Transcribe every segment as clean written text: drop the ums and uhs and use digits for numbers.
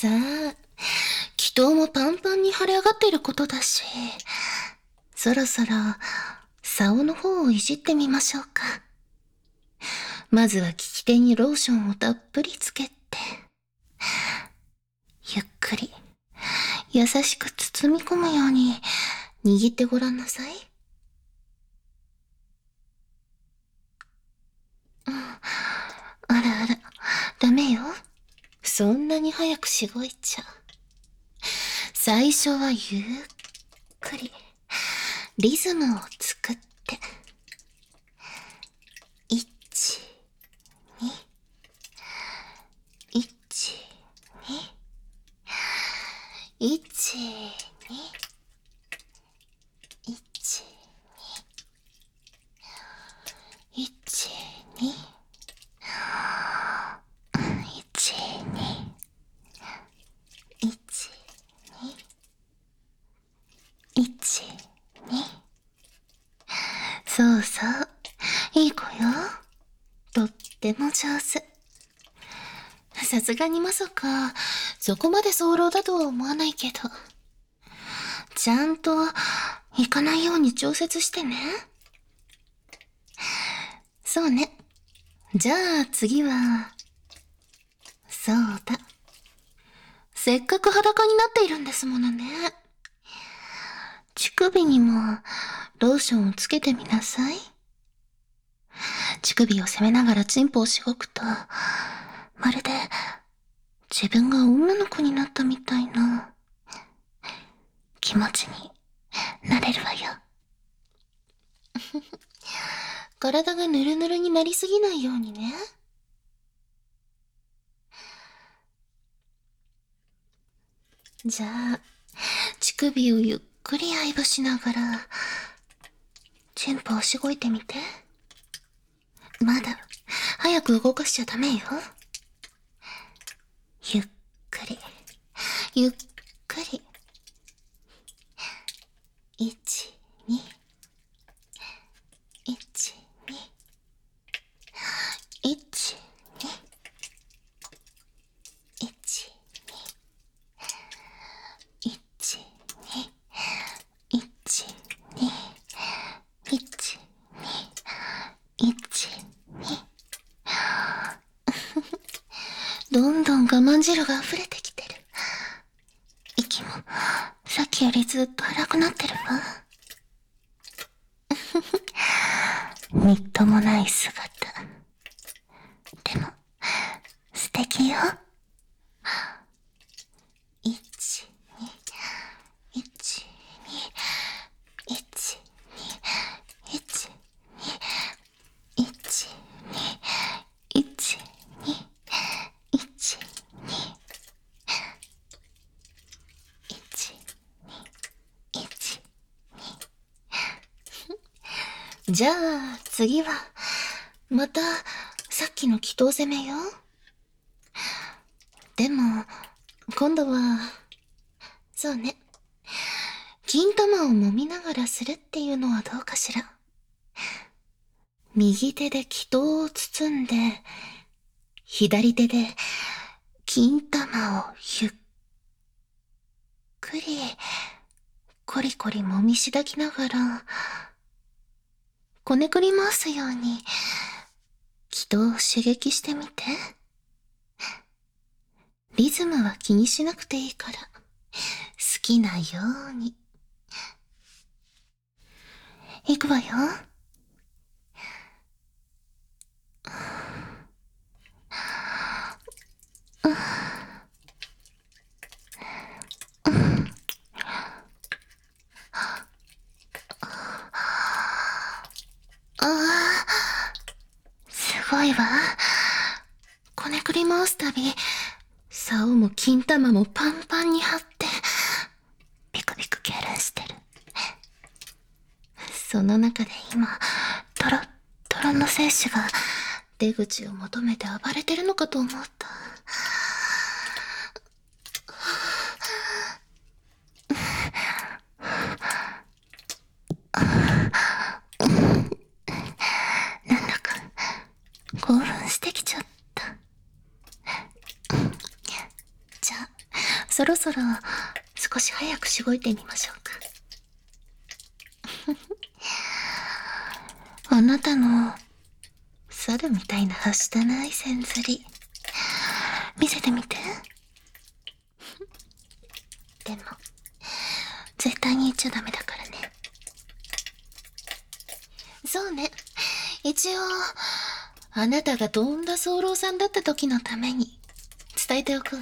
さあ、気筒もパンパンに腫れ上がっていることだし、そろそろ、竿の方をいじってみましょうか。まずは利き手にローションをたっぷりつけて、ゆっくり、優しく包み込むように握ってごらんなさい。あらあら、ダメよ。そんなに早くしごいちゃ。最初はゆっくり、リズムを作って。1、2、1、2、1、2、1、2、1、2、そうそう。いい子よ。とっても上手。さすがにまさか、そこまで早漏だとは思わないけど。ちゃんと、行かないように調節してね。そうね。じゃあ次は、そうだ。せっかく裸になっているんですものね。乳首にもローションをつけてみなさい。乳首を攻めながらチンポをしごくと、まるで自分が女の子になったみたいな気持ちになれるわよ。体がヌルヌルになりすぎないようにね。じゃあ、乳首をゆっくり愛撫しながら、チンポをしごいてみて。まだ、早く動かしちゃダメよ。ゆっくり、ゆっくり。1、2、1、2、1、2、1、2、1、2、1、2、1、2、1、2。どんどん我慢汁が溢れてきてる。息も、さっきよりずっと荒くなってるわ。みっともない姿。でも、素敵よ。1、2、1、2、1、2、1、2、1、2、1、2、1、2、1、2、じゃあ、次は、また、さっきの祈祷攻めよ。でも、今度は、そうね。金玉を揉みながらするっていうのはどうかしら。右手で祈祷を包んで、左手で金玉をゆっくり、コリコリ揉みしだきながら、こねくり回すように、祈祷を刺激してみて。リズムは気にしなくていいから、好きなように。いくわよ。すごいわ。こねくり回すたび、竿も金玉もパンパンに張って、ビクビク痙攣してる。その中で今、トロットロの精子が出口を求めて暴れてるのかと思った。なんだか興奮してきちゃった。じゃあ、 そろそろ少し早くしごいてみましょうか。あなたの猿みたいなはしたない線ずり見せてみて。でも絶対に言っちゃダメだからね。そうね、一応あなたがとんだ早漏さんだった時のために伝えておくわ。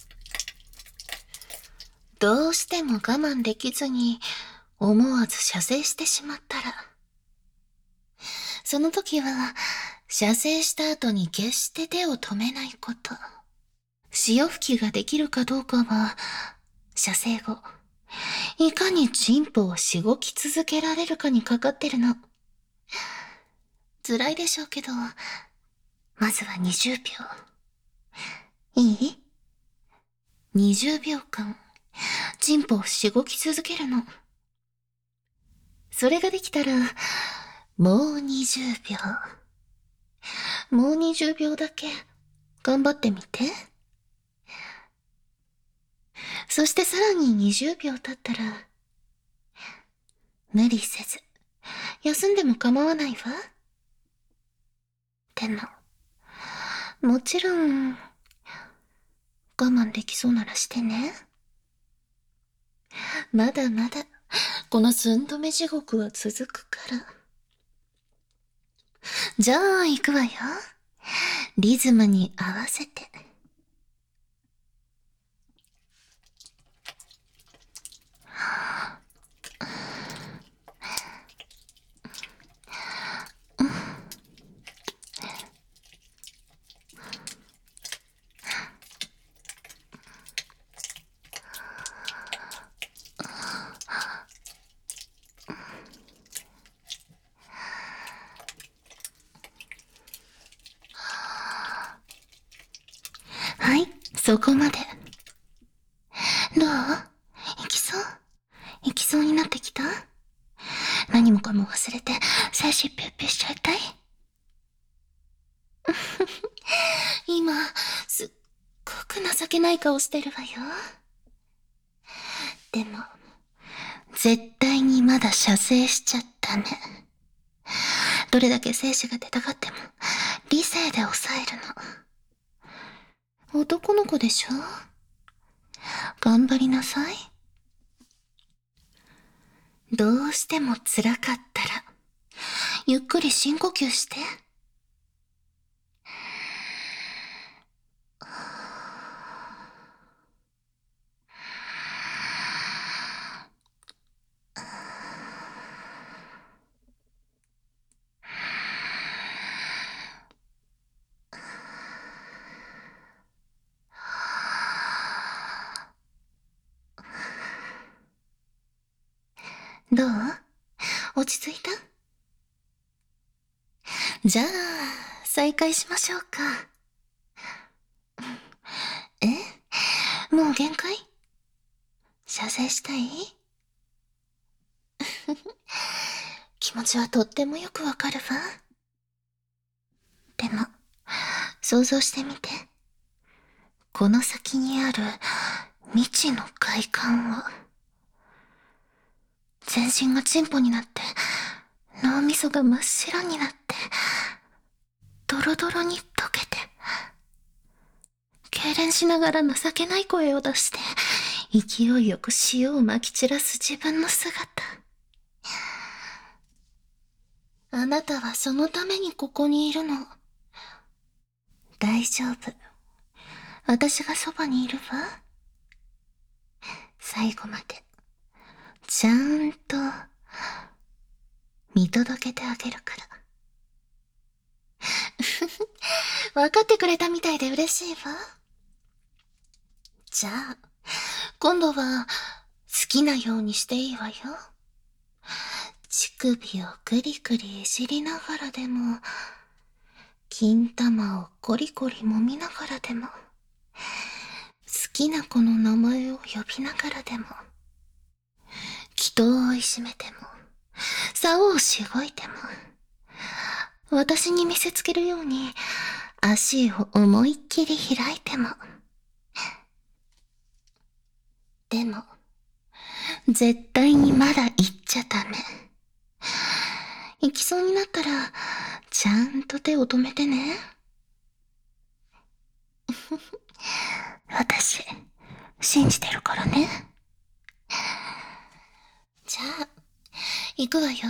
どうしても我慢できずに思わず射精してしまったら、その時は射精した後に決して手を止めないこと。潮吹きができるかどうかは射精後いかにチンポをしごき続けられるかにかかってるの。辛いでしょうけど、まずは20秒。いい？ 20 秒間、チンポをしごき続けるの。それができたら、もう20秒。もう20秒だけ、頑張ってみて。そしてさらに20秒経ったら、無理せず、休んでも構わないわ。でも、もちろん、我慢できそうならしてね。まだまだ、この寸止め地獄は続くから。じゃあ、行くわよ。リズムに合わせて。はい、そこまで。どう？行きそう？行きそうになってきた？何もかも忘れて、精子ピュッピュしちゃいたい？今、すっごく情けない顔してるわよ。でも、絶対にまだ射精しちゃダメ。どれだけ精子が出たがっても、理性で抑えるの。男の子でしょ？頑張りなさい。どうしても辛かったら、ゆっくり深呼吸して。どう？落ち着いた？じゃあ、再開しましょうか。もう限界？射精したい？気持ちはとってもよくわかるわ。でも、想像してみて。この先にある未知の快感を。全身がチンポになって、脳みそが真っ白になって、ドロドロに溶けて、痙攣しながら情けない声を出して、勢いよく塩をまき散らす自分の姿。あなたはそのためにここにいるの。大丈夫。私がそばにいるわ。最後まで、ちゃんと、見届けてあげるから。わかってくれたみたいで嬉しいわ。じゃあ、今度は好きなようにしていいわよ。乳首をクリクリいじりながらでも、金玉をコリコリ揉みながらでも、好きな子の名前を呼びながらでも、祈祷をいじめても、竿をしごいても、私に見せつけるように足を思いっきり開いても、 でも、絶対にまだ行っちゃダメ。行きそうになったら、ちゃんと手を止めてね。私、信じてるからね。じゃあ、行くわよ。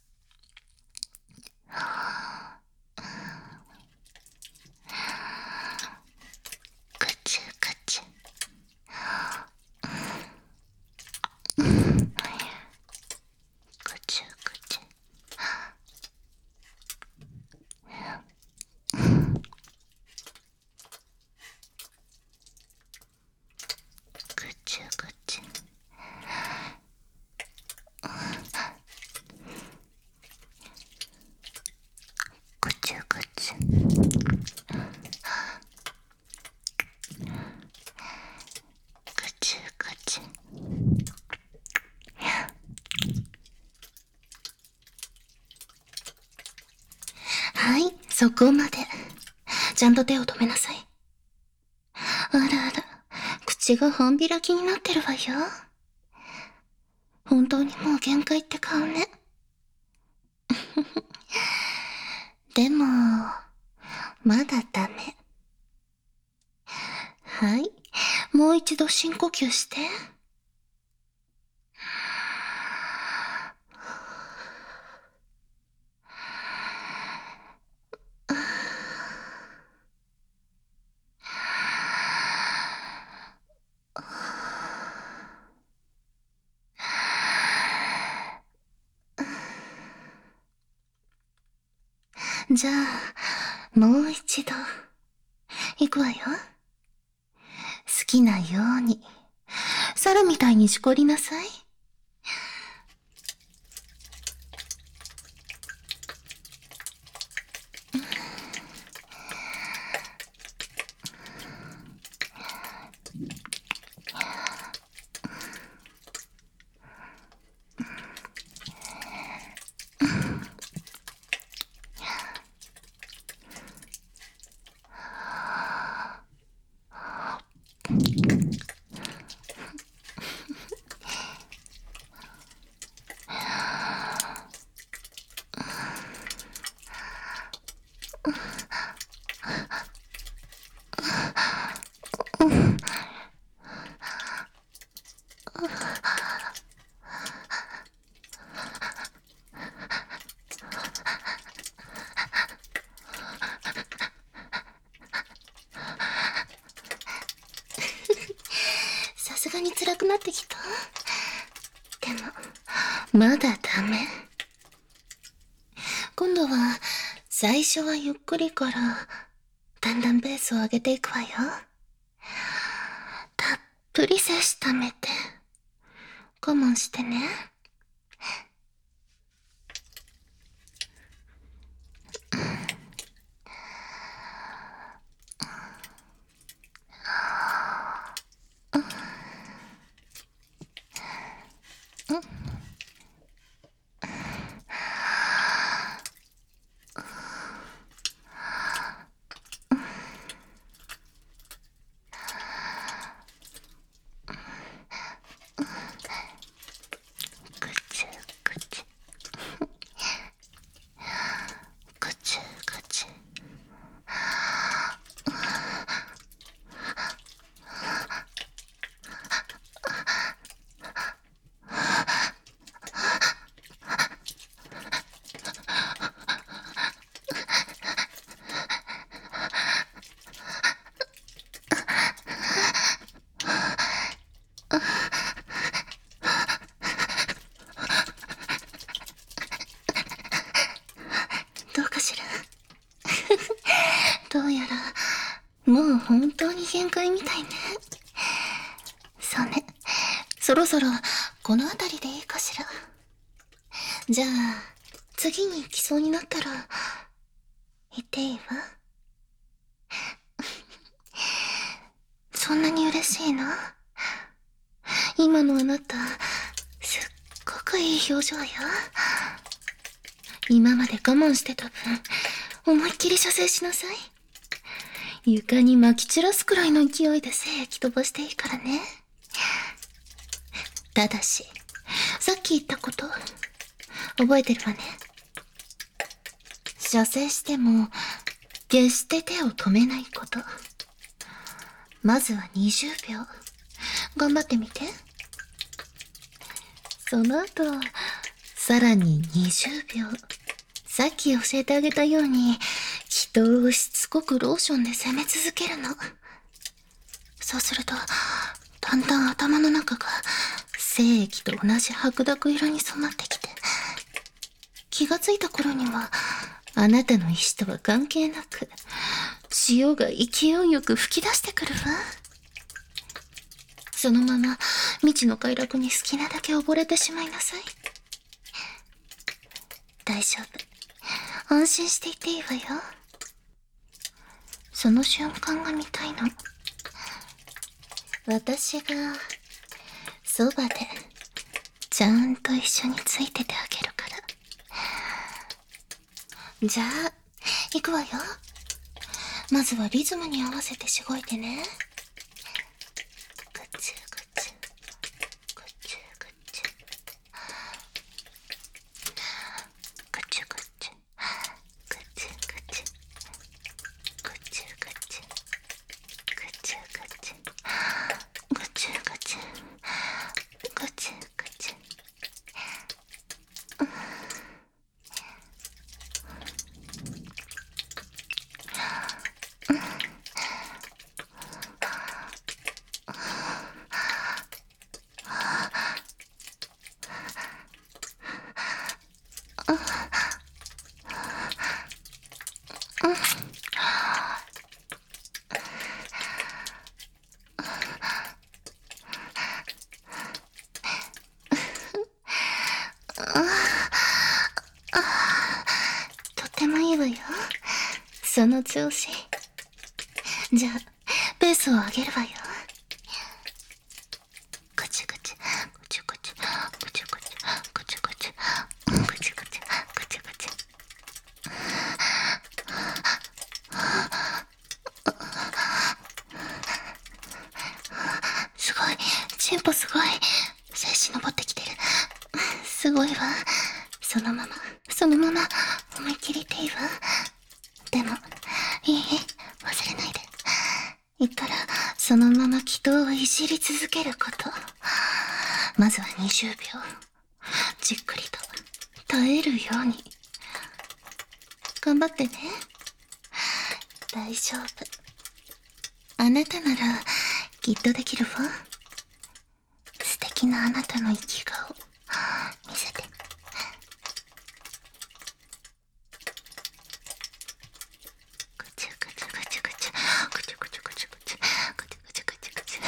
ぐちゅぐちゅ。ぐちゅぐちゅ。ぐちゅぐちゅ。ぐちゅぐちゅ。ぐちゅぐちゅ。はい、そこまで。ちゃんと手を止めなさい。あらあら、口が半開きになってるわよ。本当にもう限界って顔ね。でも、まだダメ。はい、もう一度深呼吸して。じゃあ、もう一度、行くわよ。好きなように、猿みたいにしこりなさい。さすがに辛くなってきた。でも、まだダメ。今度は、最初はゆっくりから、だんだんペースを上げていくわよ。たっぷり精子溜めて、我慢してね。ぐちゅぐちゅ。ぐちゅぐちゅ。どうかしら。どうやら、もう本当に限界みたいね。そうね。そろそろ、この辺りでいいかしら。じゃあ、次に行きそうになったら、言っていいわ。そんなに嬉しいの？今のあなた、すっごくいい表情よ。今まで我慢してた分、思いっきり射精しなさい。床に撒き散らすくらいの勢いで精液飛ばしていいからね。 ただし、さっき言ったこと、覚えてるわね。射精しても、決して手を止めないこと。まずは20秒。頑張ってみて。その後、さらに20秒。さっき教えてあげたように、気筒をしつこくローションで攻め続けるの。そうすると、だんだん頭の中が精液と同じ白濁色に染まってきて、気がついた頃には、あなたの意志とは関係なく、潮が勢いよく吹き出してくるわ。そのまま未知の快楽に好きなだけ溺れてしまいなさい。大丈夫。安心していていいわよ。その瞬間が見たいの。私がそばでちゃんと一緒についててあげるから。じゃあ行くわよ。まずはリズムに合わせてしごいてね。ぐちゅぐちゅぐちゅぐちゅぐちゅぐちゅぐちゅぐちゅぐちゅぐちゅぐちゅぐちゅぐちゅぐちゅぐちゅぐちゅ。とってもいいわよ。その調子。じゃあ、ペースを上げるわよ。ぐちゅぐちゅ、ぐちゅぐちゅ、ぐちゅぐちゅ、ぐちゅぐちゅ、ぐちゅぐちゅ、ぐちゅぐちゅ。すごい、チンポすごい。精子登ってきてる。すごいわ。そのまま、そのまま、思いっきりていいわ。でも、いい？忘れないで。いったら、そのまま気筒をいじり続けること。まずは20秒。じっくりと、耐えるように。頑張ってね。大丈夫。あなたなら、きっとできるわ。素敵なあなたの生き顔、見せて。ぐちゅぐちゅぐちゅぐちゅ、ぐちゅぐちゅぐちゅぐちゅ、ぐちゅぐちゅぐちゅぐちゅ。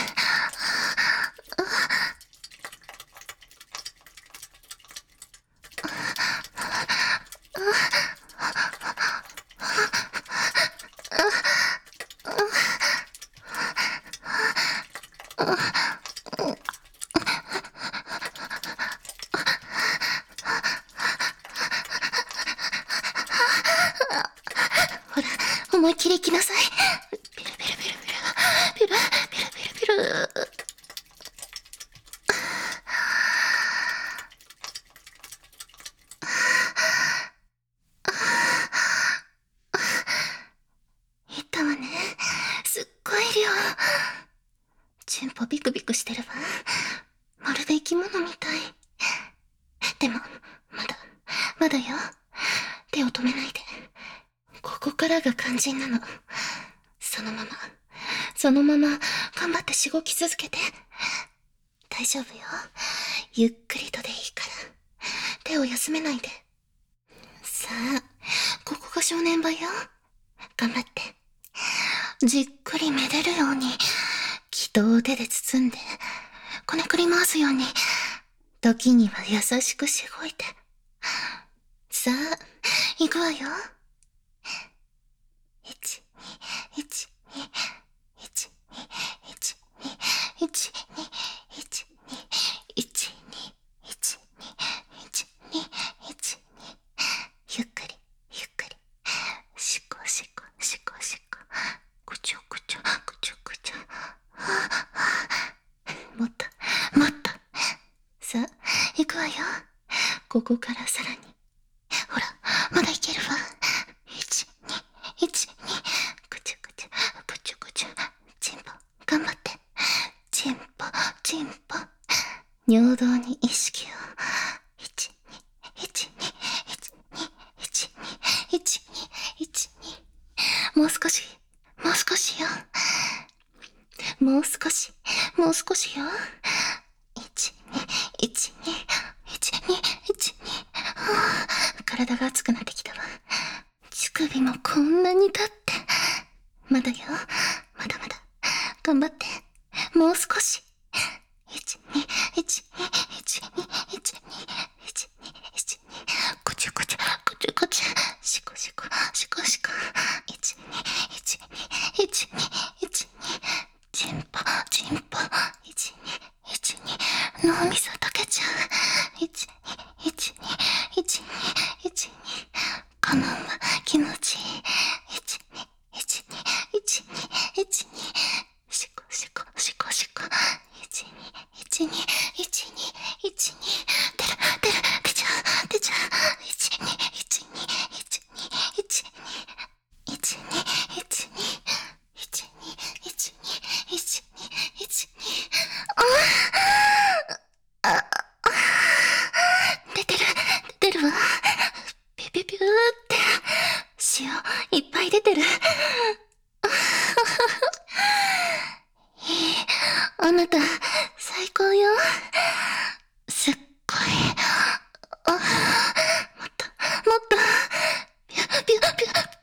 ほら、思いっきり行きなさい。ピルピルピルピル、ピルピルピルピル。いったわね。すっごい量。チンポビクビクしてるわ。まるで生き物みたい。でも、まだよ。手を止めないで。ここからが肝心なの。そのまま、そのまま、頑張ってしごき続けて。大丈夫よ。ゆっくりとでいいから。手を休めないで。さあ、ここが正念場よ。頑張って。じっくりめでるように、気筒を手で包んで、こねくり回すように、時には優しくしごいて。さあ、行くわよ。1、2、1、2、1、2、1、2、1、2、1、2、1、2、1、2、1、2、1、2。ゆっくり、ゆっくり。しこしこ、しこしこ。ぐちょぐちょ、ぐちょぐちょ。もっと、もっと。 ここからさらに。ほら、まだいけるわ。1、2、1、2、ぐちゅぐちゅ、ぐちゅぐちゅ、チンポ、頑張って。チンポ、チンポ、尿道に意識を。1、2、1、2、1、2、1、2、1、2、1、2。もう少し、もう少しよ。もう少し、もう少しよ。1、2、1、2、1、2、1、2。体が熱くなってきたわ。乳首もこんなに立って。まだよ。まだまだ。頑張って。もう少し。1、2、1、2、1、2、1、2、1、2、1、2。こちゅこちゅ、こちゅこちゅ。しこしこ、しこしこ。1、2、1、2、1、2、1、2。チンポ、チンポ。1、2、1、2。脳みそ溶けちゃう。1、2、1、2、1、2、1、2。このまま気持ちいい。1、2、1、2、1、2、1、2。しこしこ、しこしこ。1、2、1、2、1、2、1、2。出る、出る、出ちゃう、出ちゃう。1、2、1、2、1、2、1、2。1、2、1、2、1、2、1、2、1、2、1、2。出てる、出てるわ。ピュピュピューって。塩、いっぱい出てる。いい、あなた、最高よ。すっごい。もっと、もっと。ピュピュピュ